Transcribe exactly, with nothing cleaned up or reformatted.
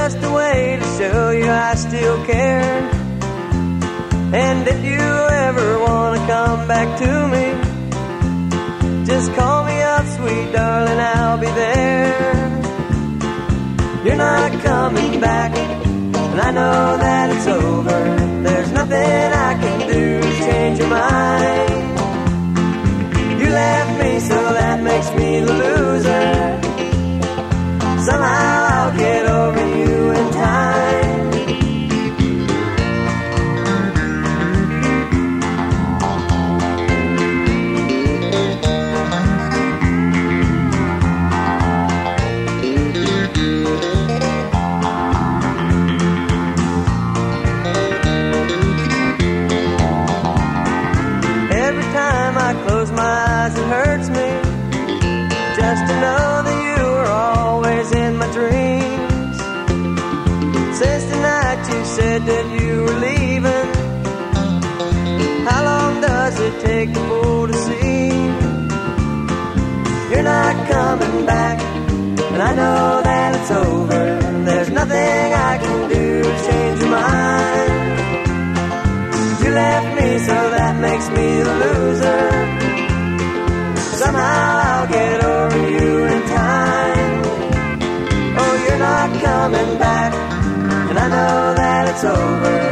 just a way to show you I still care. And if you ever want to come back to me, just call me up, sweet darling, I'll be there. You're not coming back, and I know that it's over. There's nothing I can do to change your mind. You left me, so that makes me the loser. Somehow I'll get over you in time. Every time I close my eyes, it hurts me just to know that you were always in my dreams. Since the night you said that you were leaving, how long does it take the fool to see? You're not coming back, and I know that it's over. There's nothing I can do to change your mind. You left me, so that makes me the loser. Somehow I'll get over you in time. Oh, you're not coming back, and I know that it's over.